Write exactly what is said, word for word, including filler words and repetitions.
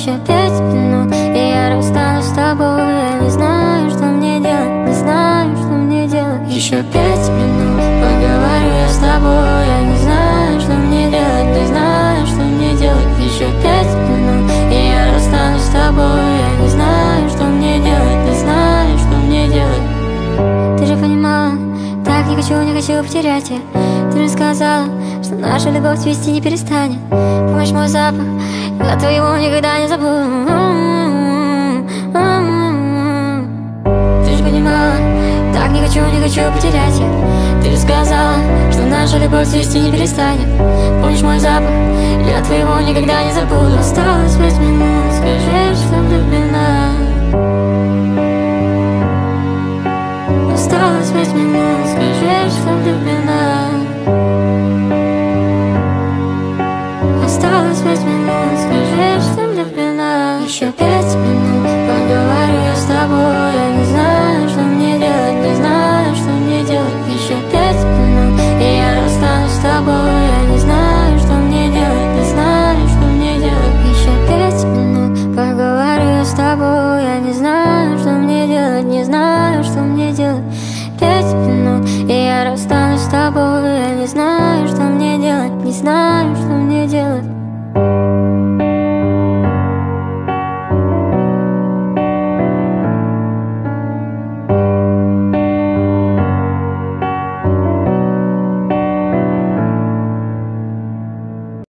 еще пять минут, и я расстанусь с тобой. Я не знаю, что мне делать, не знаю, что мне делать. Еще пять минут, поговорю я с тобой. Я не знаю, что мне делать, не знаю, что мне делать. Еще пять минут, и я расстанусь с тобой. Я не знаю, что мне делать, не знаю, что мне делать. Ты же понимала, так не хочу, не хочу потерять я. Ты же сказала, что наша любовь цвести не перестанет. Помнишь мой запах, я твоего никогда не забуду. Ты же понимала, так не хочу, не хочу потерять я. Ты же сказала, что наша любовь цвести не перестанет. Помнишь мой запах, я твоего никогда не забуду. Осталось пять минут, скажи, что влюблена. Осталось пять минут, скажи, что влюблена.